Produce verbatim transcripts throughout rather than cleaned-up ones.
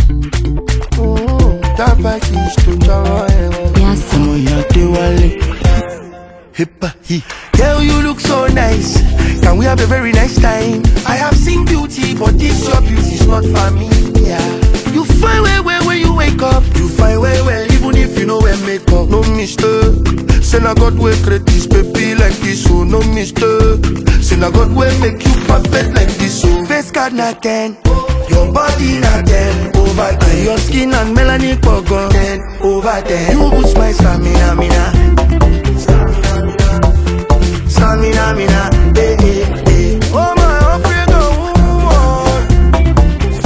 That back is to Jaro. Yes, Hippa he. Girl, you look so nice. Can we have a very nice time? I have seen beauty, but this your beauty's not for me. Yeah. You find well well when you wake up. You find well well even if you know where makeup. No mistake. Say na God will create this baby like this, so no mistake. Say na God will make you perfect like this, so face card not ten. Your body not ten over ten. Your skin and melanin pogon ten over ten. You boost my stamina, mina. Stamina, mina, eh, eh, eh. Oh my African woman.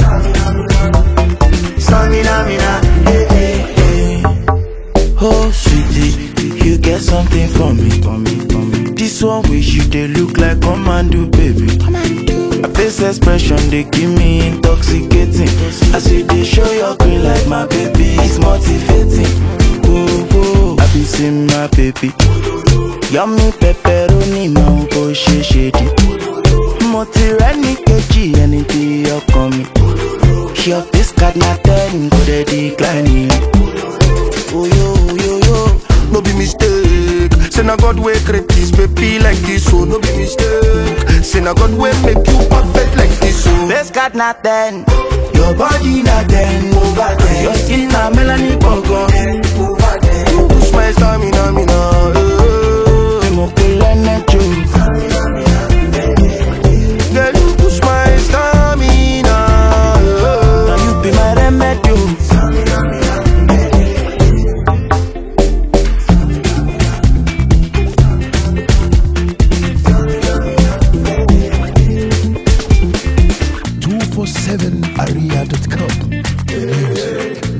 Stamina, mina, eh, eh, eh. Oh sweetie, you get something for me, for me, for me. This one wish you they look like commando, baby. Commando. A face expression they give me intoxicating. As you they show your green like my baby, it's motivating. Oh, oh, I be seeing my baby. Yummy pepperoni, my go she shady. Motirani keji, anything you call me. Your face card not ten, go they decline. Oh yo, yo, yo, no be mistake. Say na God will create this baby like this, so no be mistake. Say na God will make you perfect like this, so face card not ten. Your body not ten over ten. Your skin na melanin pogon ten over ten. You push my stamina, mina, eh. Girl, you push my stamina. Now you be my remedy. two four seven area dot com. Music.